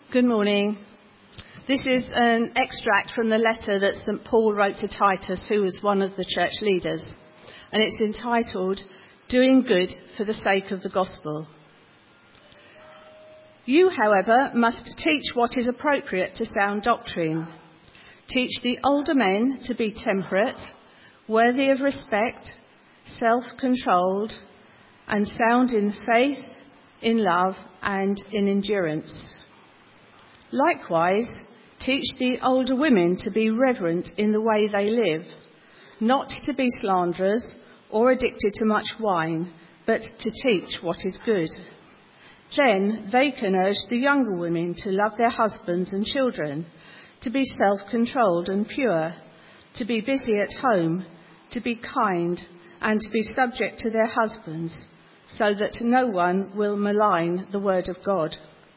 Good morning. This is an extract from the letter that St. Paul wrote to Titus, who was one of the church leaders, and it's entitled, Doing Good for the Sake of the Gospel. You, however, must teach what is appropriate to sound doctrine. Teach the older men to be temperate, worthy of respect, self-controlled, and sound in faith, in love, and in endurance. Likewise, teach the older women to be reverent in the way they live, not to be slanderers or addicted to much wine, but to teach what is good. Then they can urge the younger women to love their husbands and children, to be self-controlled and pure, to be busy at home, to be kind, and to be subject to their husbands, so that no one will malign the word of God.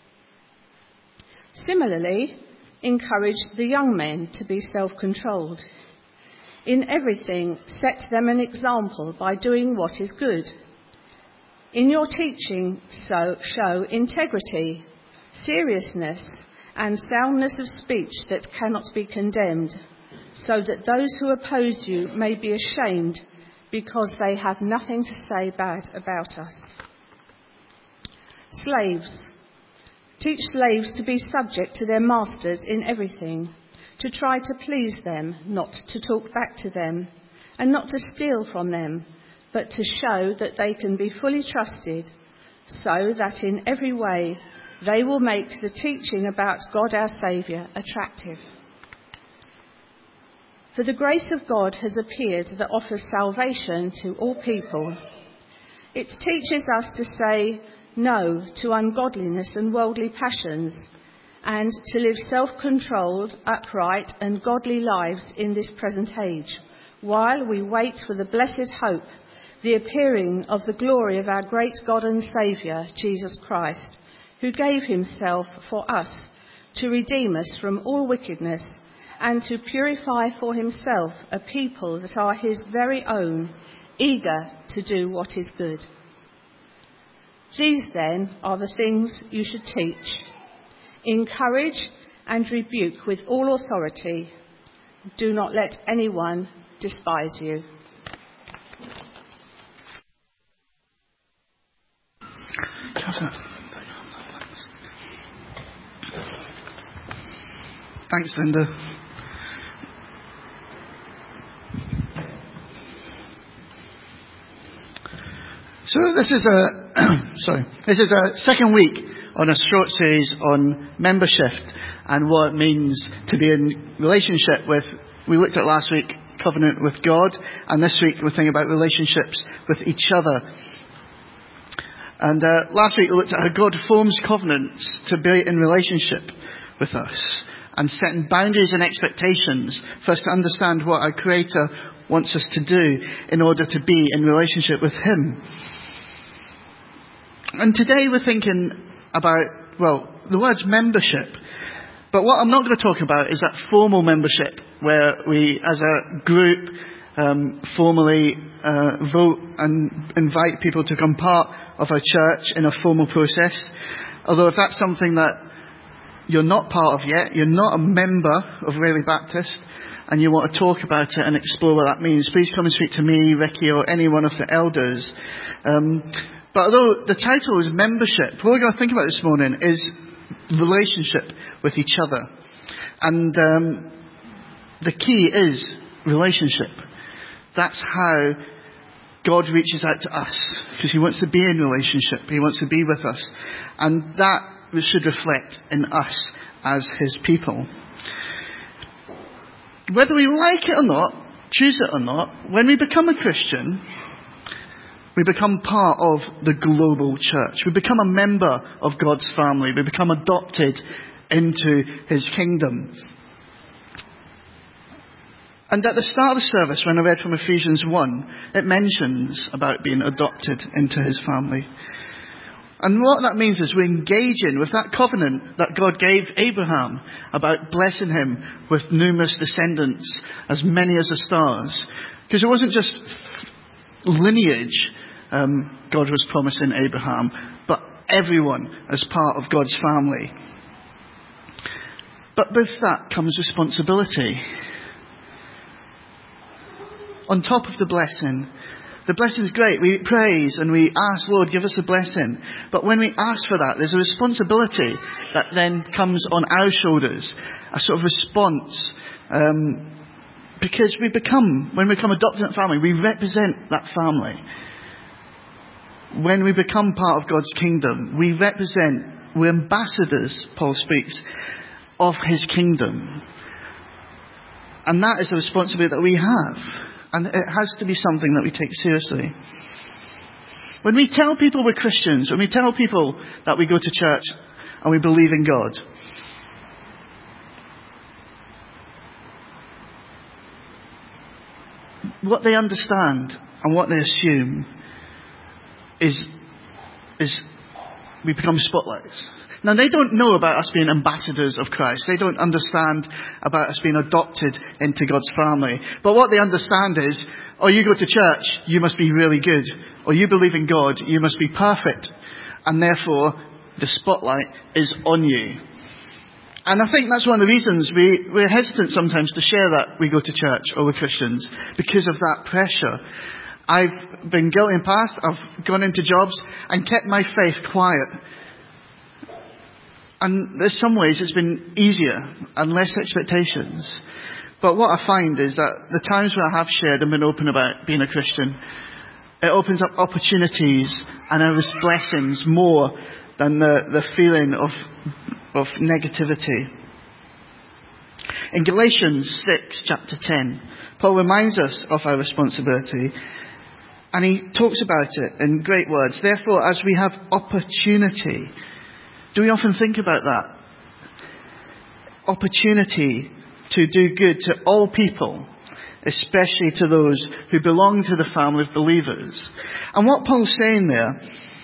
Similarly, encourage the young men to be self-controlled. In everything, set them an example by doing what is good. In your teaching, show integrity, seriousness, and soundness of speech that cannot be condemned, so that those who oppose you may be ashamed because they have nothing to say bad about us. Slaves. Teach slaves to be subject to their masters in everything, to try to please them, not to talk back to them, and not to steal from them, but to show that they can be fully trusted, so that in every way they will make the teaching about God our Saviour attractive. For the grace of God has appeared that offers salvation to all people. It teaches us to say no to ungodliness and worldly passions, and to live self-controlled, upright and godly lives in this present age, while we wait for the blessed hope, the appearing of the glory of our great God and Saviour, Jesus Christ, who gave himself for us to redeem us from all wickedness and to purify for himself a people that are his very own, eager to do what is good. These, then, are the things you should teach. Encourage and rebuke with all authority. Do not let anyone despise you. Thanks, Linda. So this is a second week on a short series on membership and what it means to be in relationship with, we looked at last week, covenant with God, and this week we're thinking about relationships with each other. And last week we looked at how God forms covenants to be in relationship with us and setting boundaries and expectations for us to understand what our Creator wants us to do in order to be in relationship with Him. And today we're thinking about, the word's membership. But what I'm not going to talk about is that formal membership where we, as a group, formally vote and invite people to become part of our church in a formal process. Although if that's something that you're not part of yet, you're not a member of Rayleigh Baptist, and you want to talk about it and explore what that means, please come and speak to me, Ricky, or any one of the elders. But although the title is membership, what we're going to think about this morning is relationship with each other. And the key is relationship. That's how God reaches out to us, because He wants to be in relationship. He wants to be with us. And that should reflect in us as His people. Whether we like it or not, choose it or not, when we become a Christian, we become part of the global church. We become a member of God's family. We become adopted into His kingdom. And at the start of the service, when I read from Ephesians 1, it mentions about being adopted into His family. And what that means is we're engaging with that covenant that God gave Abraham about blessing him with numerous descendants, as many as the stars. Because it wasn't just lineage God was promising Abraham, but everyone as part of God's family. But with that comes responsibility. On top of the blessing is great. We praise and we ask, Lord, give us a blessing. But when we ask for that, there's a responsibility that then comes on our shoulders, a sort of response. Because when we become adopted in that family, we represent that family. When we become part of God's kingdom, we're ambassadors, Paul speaks, of his kingdom. And that is the responsibility that we have. And it has to be something that we take seriously. When we tell people we're Christians, when we tell people that we go to church and we believe in God, what they understand and what they assume is we become spotlights. Now, they don't know about us being ambassadors of Christ. They don't understand about us being adopted into God's family. But what they understand is, you go to church, you must be really good. Or you believe in God, you must be perfect. And therefore, the spotlight is on you. And I think that's one of the reasons we're hesitant sometimes to share that we go to church or we're Christians, because of that pressure. I've been guilty in the past. I've gone into jobs and kept my faith quiet. And in some ways it's been easier and less expectations. But what I find is that the times when I have shared and been open about being a Christian, it opens up opportunities and there is blessings more than the feeling of negativity. In Galatians 6, chapter 10, Paul reminds us of our responsibility, and he talks about it in great words. Therefore, as we have opportunity, do we often think about that? Opportunity to do good to all people, especially to those who belong to the family of believers. And what Paul's saying there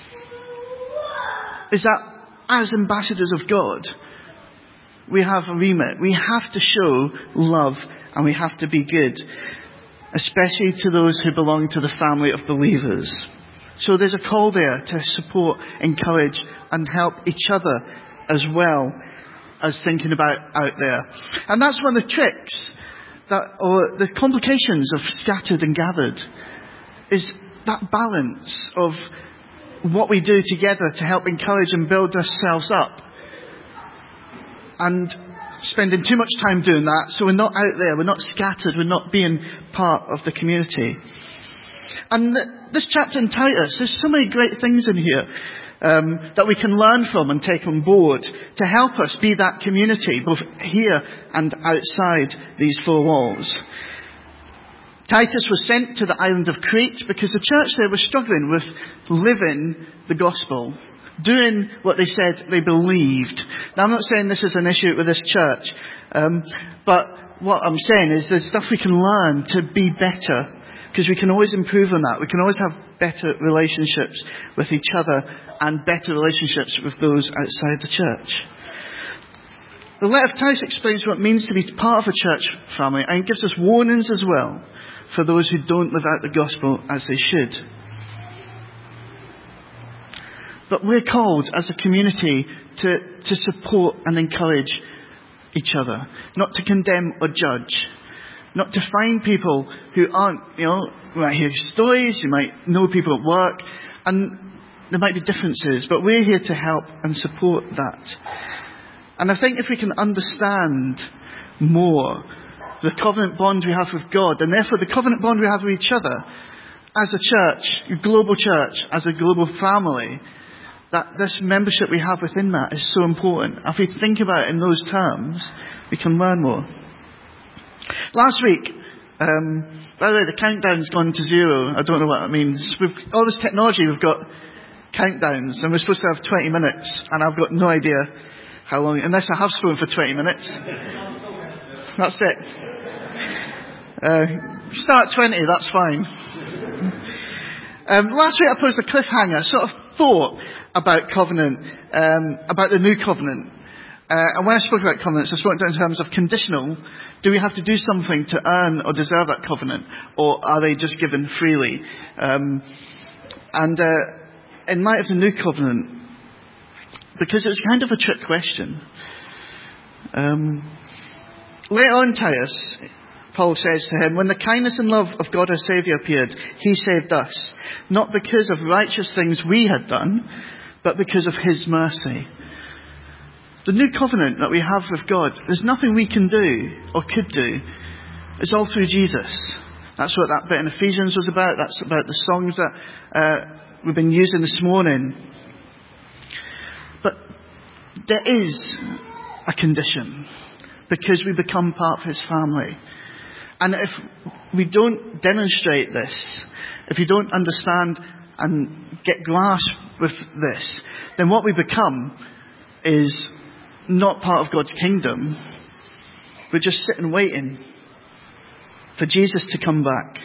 is that as ambassadors of God, we have a remit. We have to show love and we have to be good, especially to those who belong to the family of believers. So there's a call there to support, encourage and help each other as well as thinking about out there. And that's one of the tricks or the complications of scattered and gathered, is that balance of what we do together to help encourage and build ourselves up, and spending too much time doing that, so we're not out there, we're not scattered, we're not being part of the community. And this chapter in Titus, there's so many great things in here that we can learn from and take on board to help us be that community, both here and outside these four walls. Titus was sent to the island of Crete because the church there was struggling with living the gospel, doing what they said they believed. Now, I'm not saying this is an issue with this church, but what I'm saying is there's stuff we can learn to be better, because we can always improve on that. We can always have better relationships with each other and better relationships with those outside the church. The letter of Titus explains what it means to be part of a church family, and it gives us warnings as well for those who don't live out the gospel as they should. But we're called as a community to support and encourage each other, not to condemn or judge, not to find people who aren't, you might hear stories, you might know people at work, and there might be differences, but we're here to help and support that. And I think if we can understand more the covenant bond we have with God, and therefore the covenant bond we have with each other, as a church, a global church, as a global family, that this membership we have within that is so important. If we think about it in those terms, we can learn more. Last week, by the way, the countdown's gone to 0. I don't know what that means. All this technology, we've got countdowns, and we're supposed to have 20 minutes, and I've got no idea how long, unless I have spoken for 20 minutes. That's it. Start 20, that's fine. Last week I posed a cliffhanger, sort of thought about covenant, about the new covenant. And when I spoke about covenants, I spoke in terms of conditional. Do we have to do something to earn or deserve that covenant? Or are they just given freely? In light of the new covenant, because it's kind of a trick question, Later on, Titus, Paul says to him, when the kindness and love of God our Saviour appeared, he saved us, not because of righteous things we had done, but because of his mercy. The new covenant that we have with God, there's nothing we can do or could do. It's all through Jesus. That's what that bit in Ephesians was about. That's about the songs that we've been using this morning. But there is a condition, because we become part of his family. And if we don't demonstrate this, if you don't understand and get grasp with this, then what we become is not part of God's kingdom. We're just sitting waiting for Jesus to come back.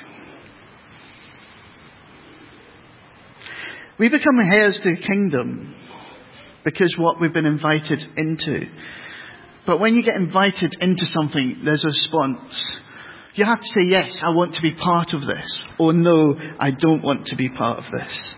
We become heirs to the kingdom because what we've been invited into. But when you get invited into something, there's a response. You have to say, yes, I want to be part of this. Or no, I don't want to be part of this.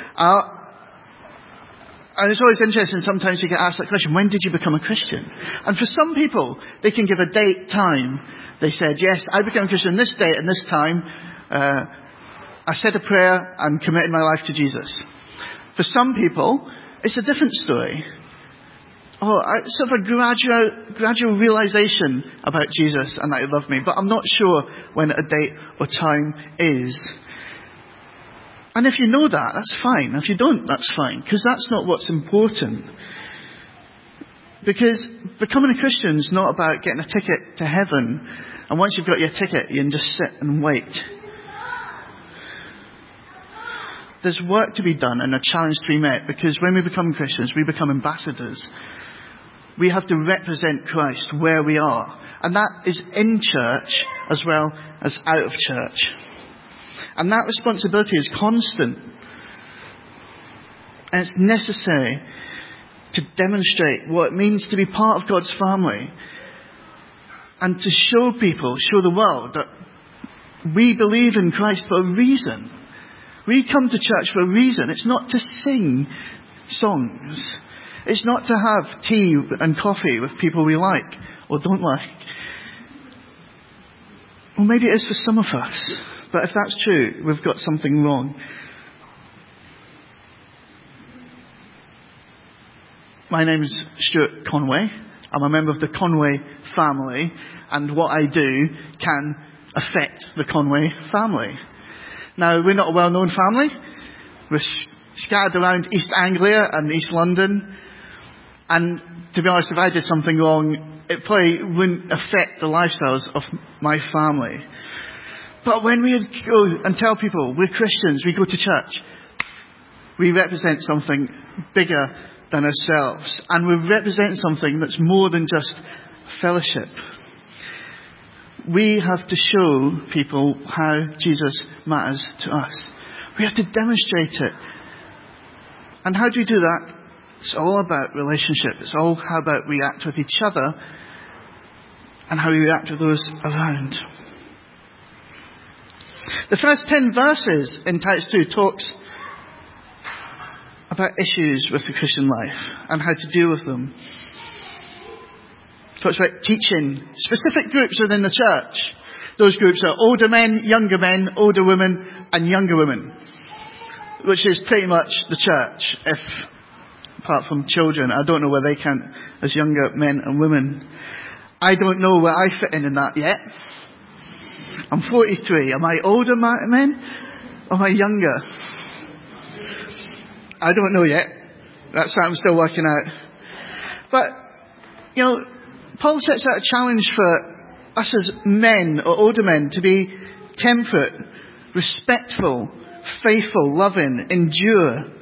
And it's always interesting, sometimes you get asked that question, when did you become a Christian? And for some people, they can give a date, time. They said, yes, I became a Christian this date and this time. I said a prayer and committed my life to Jesus. For some people, it's a different story. Sort of a gradual realization about Jesus and that he loved me, but I'm not sure when a date or time is. And if you know that, that's fine. If you don't, that's fine, because that's not what's important. Because becoming a Christian is not about getting a ticket to heaven, and once you've got your ticket, you can just sit and wait. There's work to be done and a challenge to be met, because when we become Christians, we become ambassadors. We have to represent Christ where we are. And that is in church as well as out of church. And that responsibility is constant. And it's necessary to demonstrate what it means to be part of God's family. And to show the world that we believe in Christ for a reason. We come to church for a reason. It's not to sing songs. It's not to have tea and coffee with people we like or don't like. Well, maybe it is for some of us. But if that's true, we've got something wrong. My name is Stuart Conway. I'm a member of the Conway family. And what I do can affect the Conway family. Now, we're not a well-known family. We're scattered around East Anglia and East London. And to be honest, if I did something wrong, it probably wouldn't affect the lifestyles of my family. But when we go and tell people we're Christians, we go to church, we represent something bigger than ourselves. And we represent something that's more than just fellowship. We have to show people how Jesus matters to us. We have to demonstrate it. And how do we do that? It's all about relationship. It's all how about we act with each other and how we react with those around. The first 10 verses in Titus 2 talks about issues with the Christian life and how to deal with them. It talks about teaching specific groups within the church. Those groups are older men, older women, and younger women, which is pretty much the church, apart from children. I don't know where they count as younger men and women. I don't know where I fit in that yet. I'm 43. Am I older men or am I younger? I don't know yet. That's what I'm still working out. But, Paul sets out a challenge for us as men or older men to be temperate, respectful, faithful, loving, endure.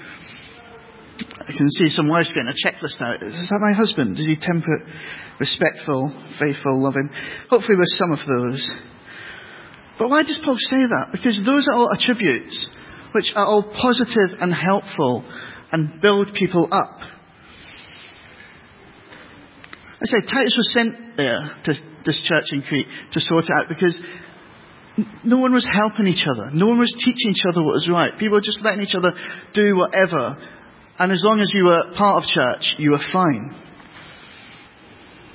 I can see some wives getting a checklist out. Is that my husband? Is he temperate, respectful, faithful, loving? Hopefully with some of those. But why does Paul say that? Because those are all attributes which are all positive and helpful and build people up. I say Titus was sent there to this church in Crete to sort it out because no one was helping each other. No one was teaching each other what was right. People were just letting each other do whatever. And as long as you were part of church, you were fine.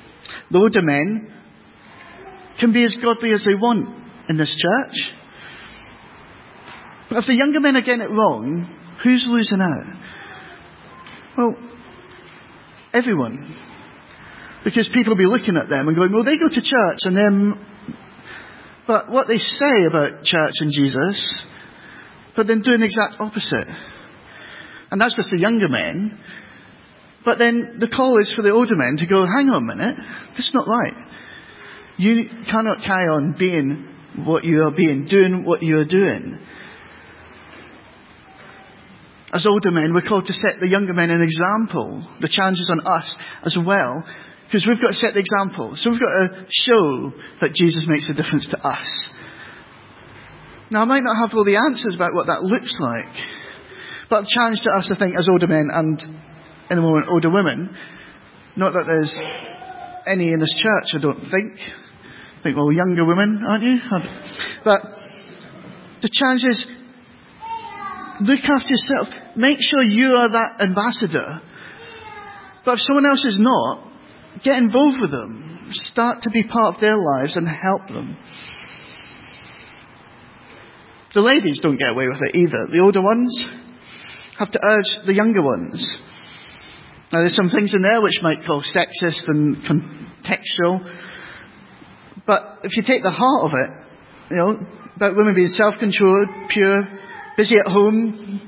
The older men can be as godly as they want in this church. But if the younger men are getting it wrong, who's losing out? Well, everyone. Because people will be looking at them and going, well, they go to church and then... But what they say about church and Jesus, but then doing the exact opposite. And that's just the younger men. But then the call is for the older men to go, hang on a minute, this is not right. You cannot carry on being what you are being, doing what you are doing. As older men, we're called to set the younger men an example. The challenge is on us as well, because we've got to set the example. So we've got to show that Jesus makes a difference to us. Now, I might not have all the answers about what that looks like, but the challenge to us, I think, as older men and, in a moment, older women, not that there's any in this church, I don't think. I think, well, younger women, aren't you? But the challenge is, look after yourself. Make sure you are that ambassador. But if someone else is not, get involved with them. Start to be part of their lives and help them. The ladies don't get away with it either. The older ones have to urge the younger ones. Now, there's some things in there which might call sexist and contextual. But if you take the heart of it, about women being self-controlled, pure, busy at home,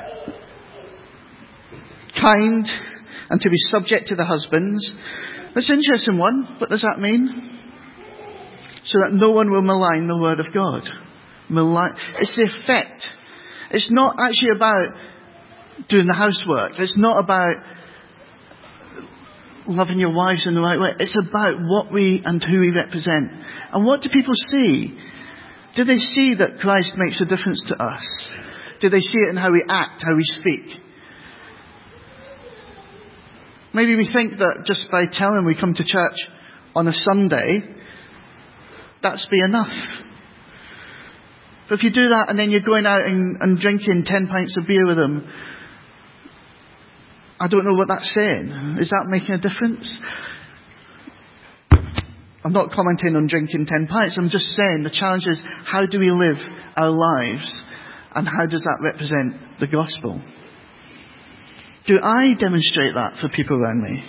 kind, and to be subject to the husbands. That's an interesting one. What does that mean? So that no one will malign the word of God. It's the effect. It's not actually about doing the housework. It's not about loving your wives in the right way. It's about what we and who we represent. And what do people see? Do they see that Christ makes a difference to us? Do they see it in how we act, how we speak? Maybe we think that just by telling we come to church on a Sunday, that's be enough. But if you do that and then you're going out and drinking 10 pints of beer with them, I don't know what that's saying. Is that making a difference? I'm not commenting on drinking 10 pints. I'm just saying the challenge is, how do we live our lives? And how does that represent the gospel? Do I demonstrate that for people around me?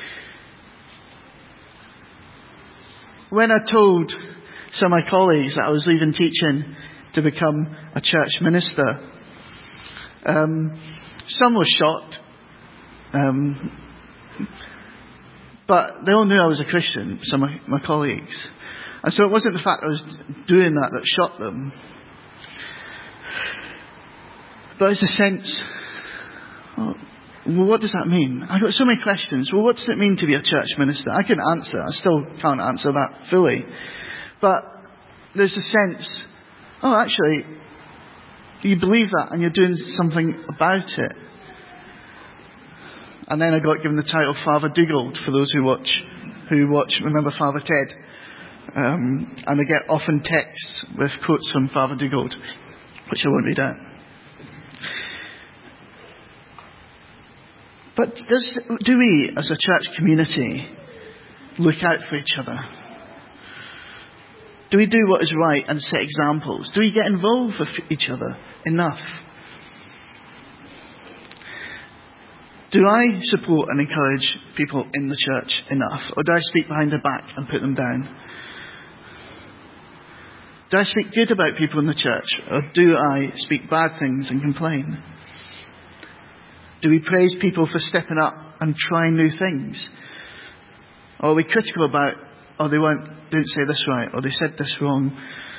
When I told some of my colleagues that I was leaving teaching to become a church minister, some were shocked. But they all knew I was a Christian, some of my colleagues. And so it wasn't the fact I was doing that shocked them. But it's a sense, well, what does that mean? I've got so many questions. Well, what does it mean to be a church minister? I can answer. I still can't answer that fully. But there's a sense, oh, actually, you believe that and you're doing something about it. And then I got given the title Father Dugald for those who watch, remember Father Ted. And I get often texts with quotes from Father Dugald, which I won't read out. But do we, as a church community, look out for each other? Do we do what is right and set examples? Do we get involved with each other enough? Do I support and encourage people in the church enough? Or do I speak behind their back and put them down? Do I speak good about people in the church? Or do I speak bad things and complain? Do we praise people for stepping up and trying new things? Or are we critical about, oh, they didn't say this right, or they said this wrong?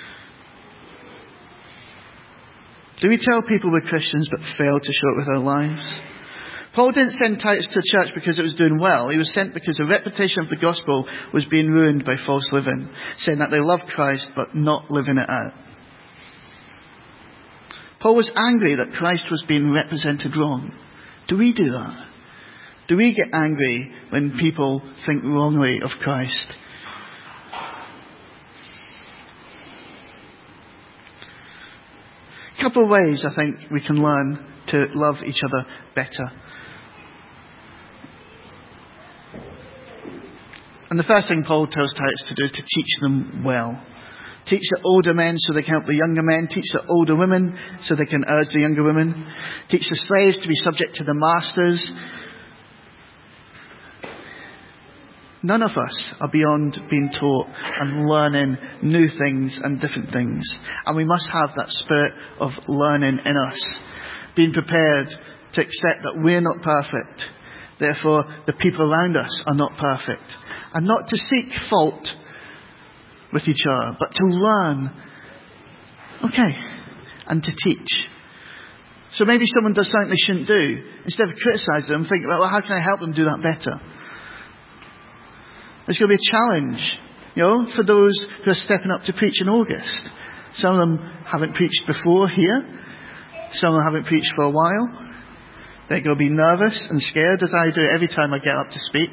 Do we tell people we're Christians but fail to show it with our lives? Paul didn't send Titus to a church because it was doing well. He was sent because the reputation of the gospel was being ruined by false living, saying that they loved Christ but not living it out. Paul was angry that Christ was being represented wrong. Do we do that? Do we get angry when people think wrongly of Christ? A couple of ways I think we can learn to love each other better. And the first thing Paul tells Titus to do is to teach them well. Teach the older men so they can help the younger men. Teach the older women so they can urge the younger women. Teach the slaves to be subject to the masters. None of us are beyond being taught and learning new things and different things. And we must have that spirit of learning in us. Being prepared to accept that we're not perfect. Therefore, the people around us are not perfect. And not to seek fault with each other, but to learn. Okay. And to teach. So maybe someone does something they shouldn't do. Instead of criticizing them, think, well, how can I help them do that better? There's going to be a challenge, for those who are stepping up to preach in August. Some of them haven't preached before here. Some of them haven't preached for a while. They're going to be nervous and scared, as I do every time I get up to speak.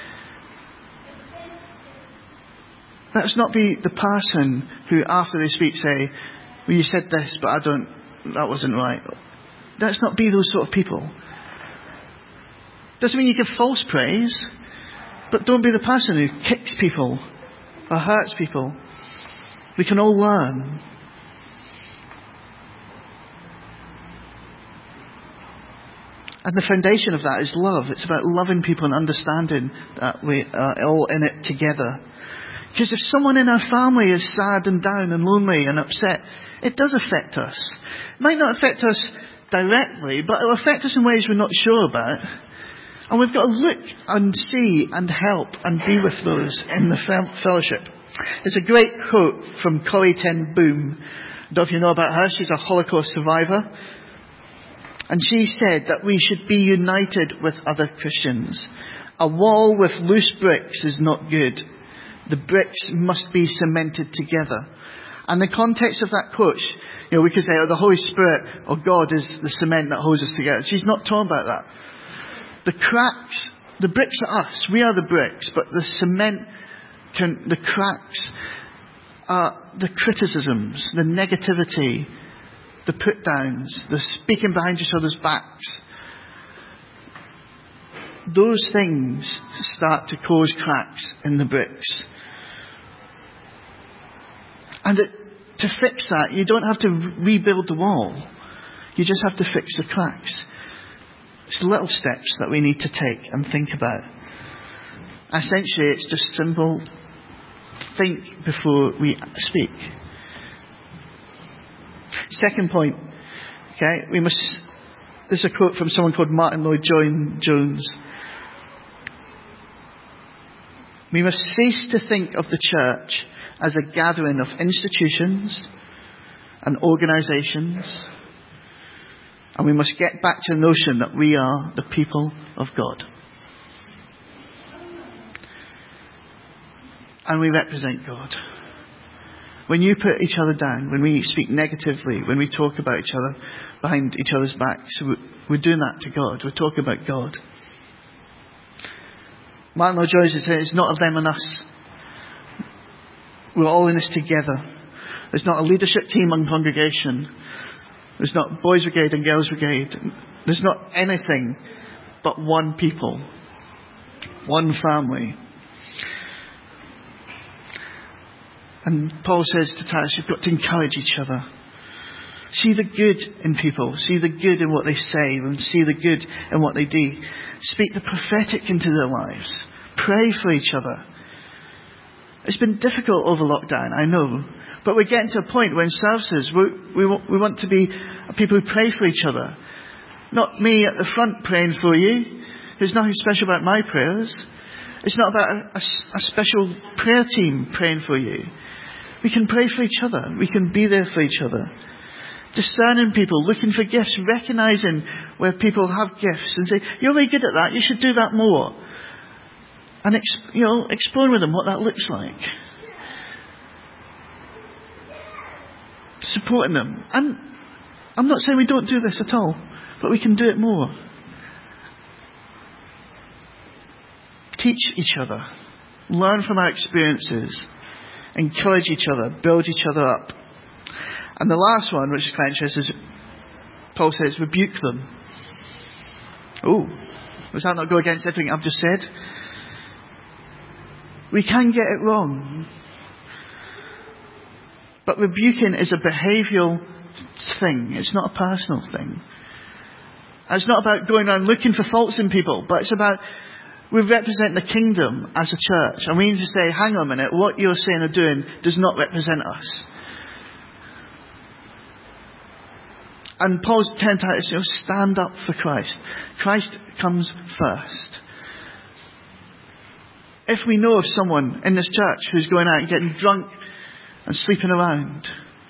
Let's not be the person who, after they speak, say, well, you said this, but that wasn't right. Let's not be those sort of people. Doesn't mean you give false praise, but don't be the person who kicks people or hurts people. We can all learn. And the foundation of that is love. It's about loving people and understanding that we are all in it together. Because if someone in our family is sad and down and lonely and upset, it does affect us. It might not affect us directly, but it will affect us in ways we're not sure about. And we've got to look and see and help and be with those in the fellowship. There's a great quote from Corrie ten Boom. I don't know if you know about her. She's a Holocaust survivor. And she said that we should be united with other Christians. A wall with loose bricks is not good. The bricks must be cemented together. And the context of that quote, we could say, the Holy Spirit or God is the cement that holds us together. She's not talking about that. The cracks, the bricks are us. We are the bricks. But the cement, the cracks are the criticisms, the negativity, the put downs, the speaking behind each other's backs. Those things start to cause cracks in the bricks. And to fix that, you don't have to rebuild the wall. You just have to fix the cracks. It's little steps that we need to take and think about. Essentially, it's just simple. Think before we speak. Second point. Okay, this is a quote from someone called Martin Lloyd-Jones. We must cease to think of the church as a gathering of institutions and organisations, and we must get back to the notion that we are the people of God. And we represent God. When you put each other down, when we speak negatively, when we talk about each other behind each other's backs, we're doing that to God. We're talking about God. Martin Lloyd-Jones says it's not of them and us. We're all in this together. There's not a leadership team and congregation. There's not boys brigade and girls brigade. There's not anything but one people. One family. And Paul says to Titus, you've got to encourage each other. See the good in people. See the good in what they say. And see the good in what they do. Speak the prophetic into their lives. Pray for each other. It's been difficult over lockdown, I know. But we're getting to a point where in services we want to be people who pray for each other. Not me at the front praying for you. There's nothing special about my prayers. It's not about a special prayer team praying for you. We can pray for each other. We can be there for each other. Discerning people, looking for gifts, recognising where people have gifts and say, you're really good at that, you should do that more. And exploring with them what that looks like. Supporting them. And I'm not saying we don't do this at all, but we can do it more. Teach each other. Learn from our experiences. Encourage each other. Build each other up. And the last one, which is quite interesting, is Paul says, rebuke them. Oh, does that not go against everything I've just said? We can get it wrong. But rebuking is a behavioural thing. It's not a personal thing. It's not about going around looking for faults in people, but it's about we represent the kingdom as a church. And we need to say, hang on a minute, what you're saying or doing does not represent us. And Paul's telling Titus, stand up for Christ. Christ comes first. If we know of someone in this church who's going out and getting drunk and sleeping around,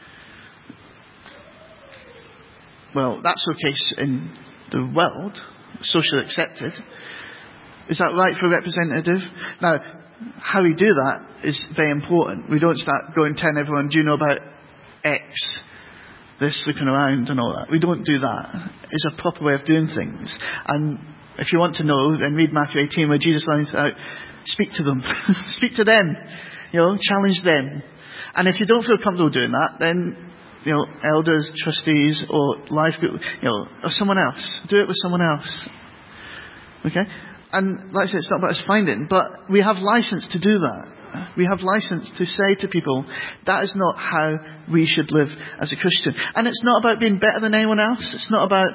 well, that's okay in the world, socially accepted. Is that right for a representative? Now, how we do that is very important. We don't start going telling everyone, do you know about X? They're sleeping around and all that. We don't do that. It's a proper way of doing things. And if you want to know, then read Matthew 18 where Jesus lines out, speak to them. Speak to them. Challenge them. And if you don't feel comfortable doing that, then, elders, trustees, or life group, or someone else. Do it with someone else. Okay? And like I said, it's not about us finding, but we have license to do that. We have license to say to people, that is not how we should live as a Christian. And it's not about being better than anyone else. It's not about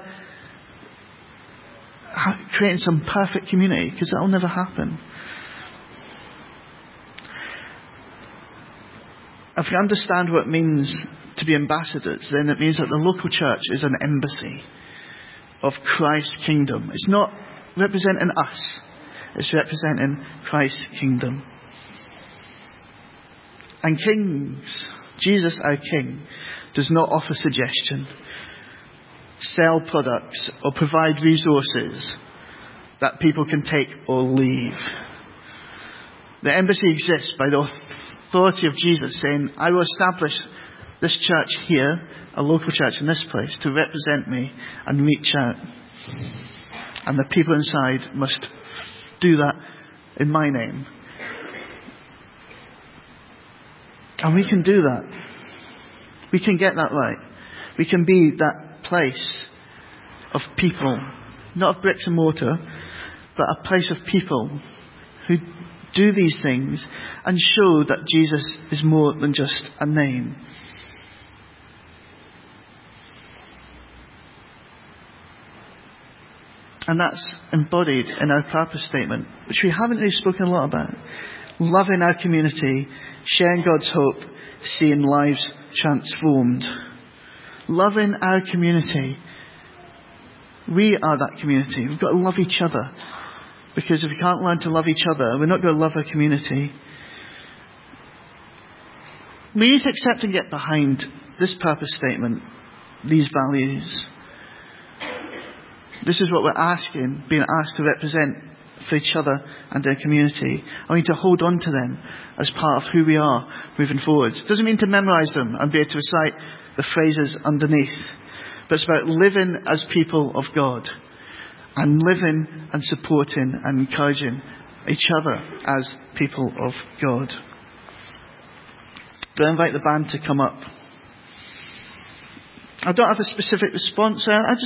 creating some perfect community, because that will never happen. If we understand what it means to be ambassadors, then it means that the local church is an embassy of Christ's kingdom. It's not representing us. It's representing Christ's kingdom. And kings, Jesus our King, does not offer suggestion, sell products, or provide resources that people can take or leave. The embassy exists by the authority of Jesus saying, I will establish this church here, a local church in this place, to represent me and reach out. And the people inside must do that in my name. And we can do that. We can get that right. We can be that place of people, not of bricks and mortar, but a place of people who do these things and show that Jesus is more than just a name. And that's embodied in our purpose statement, which we haven't really spoken a lot about. Loving our community, sharing God's hope, seeing lives transformed. Loving our community. We are that community. We've got to love each other. Because if we can't learn to love each other, we're not going to love our community. We need to accept and get behind this purpose statement, these values. This is what we're being asked to represent for each other and our community. I need to hold on to them as part of who we are moving forward. It doesn't mean to memorise them and be able to recite the phrases underneath. But it's about living as people of God. And living and supporting and encouraging each other as people of God. Do I invite the band to come up? I don't have a specific response.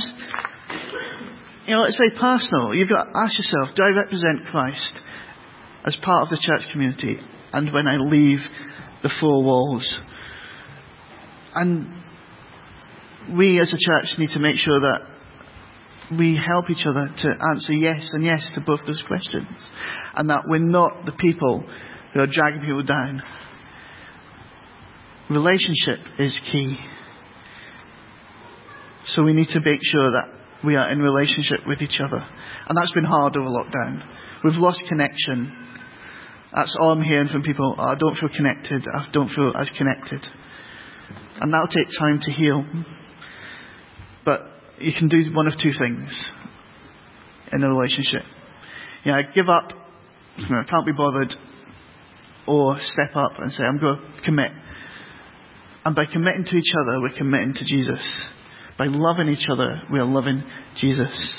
It's very personal. You've got to ask yourself, do I represent Christ as part of the church community and when I leave the four walls? And we as a church need to make sure that we help each other to answer yes and yes to both those questions. And that we're not the people who are dragging people down. Relationship is key. So we need to make sure that we are in relationship with each other. And that's been hard over lockdown. We've lost connection. That's all I'm hearing from people. I don't feel connected. I don't feel as connected. And that'll take time to heal. But you can do one of two things in a relationship. Give up, can't be bothered, or step up and say, I'm going to commit. And by committing to each other, we're committing to Jesus. By loving each other, we are loving Jesus.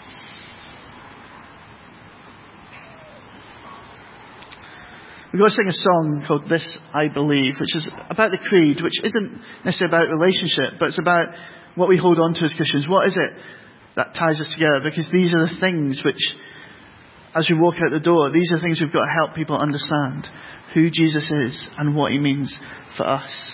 We're going to sing a song called This I Believe, which is about the creed, which isn't necessarily about relationship, but it's about what we hold on to as Christians. What is it that ties us together? Because these are the things which as we walk out the door, these are things we've got to help people understand who Jesus is and what he means for us.